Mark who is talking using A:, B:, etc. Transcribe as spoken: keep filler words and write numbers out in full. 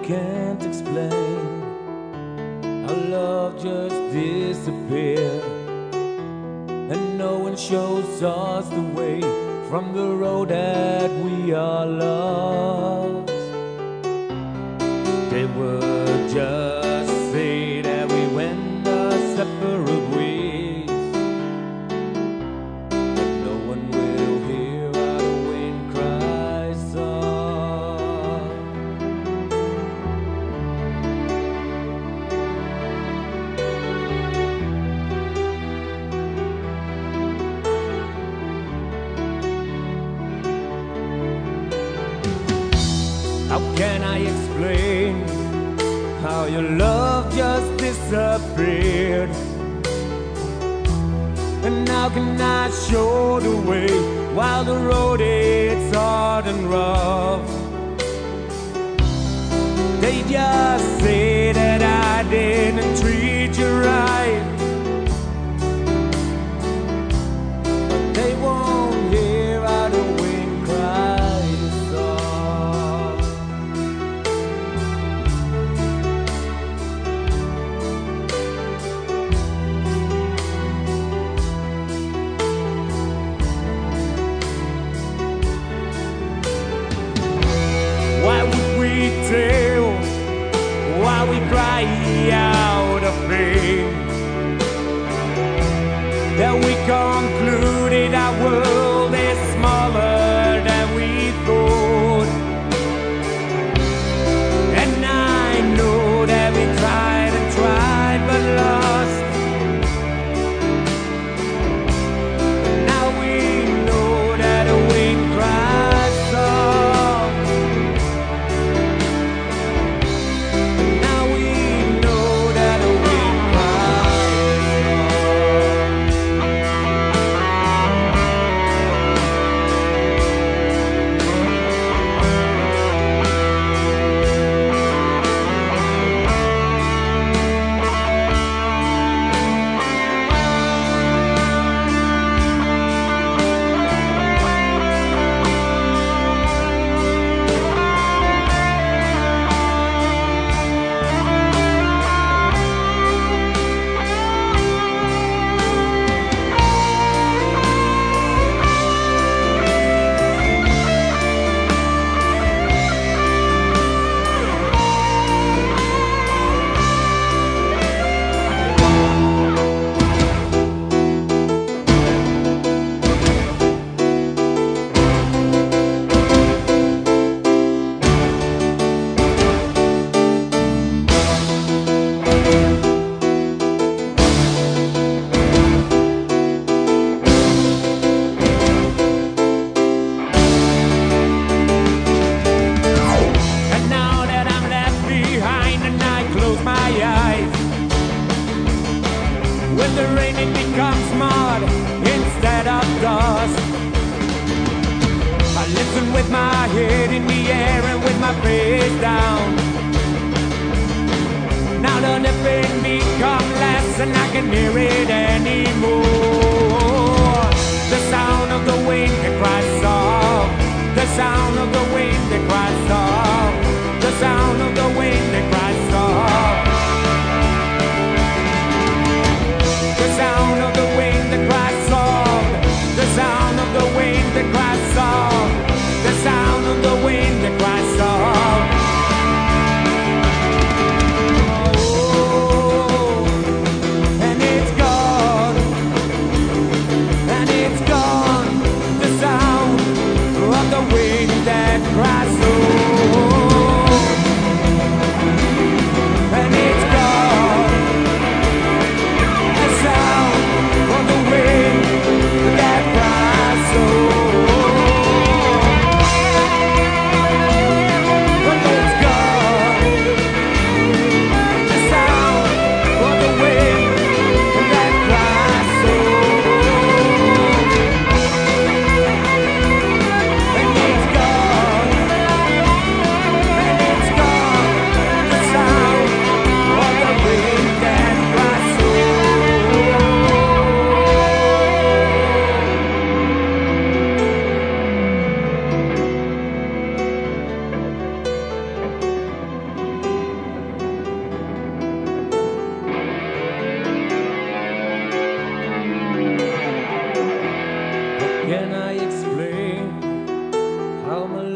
A: can't explain how love just disappeared, and no one shows us the way from the road that we are lost. They would just say that we went our separate ways, but no one will hear our wind cry soft. How can I explain how your love just disappeared? And how can I show the way while the road is hard and rough? They just say that I didn't treat you right, but they won't hear how the wind cries soft. Why would we tell? Why we cry out of pain? That we concluded our world is smaller than we thought. And I know that we tried and tried but lost. Now we know that the wind cries soft. Now we know that the wind cries when the rain it becomes mud instead of dust. I listen with my head in the air and with my face down. Now the pain become less and I can hear it anymore. The sound of the wind that cries soft. The sound of the wind that cries soft. The sound of the wind that cries soft. The sound of the wind that cries soft. The sound of the wind that cries soft. The sound of the wind that cries soft. Oh, and it's gone, and it's gone. The sound of the wind that cries soft, and it's gone. The sound of the wind that cries soft. come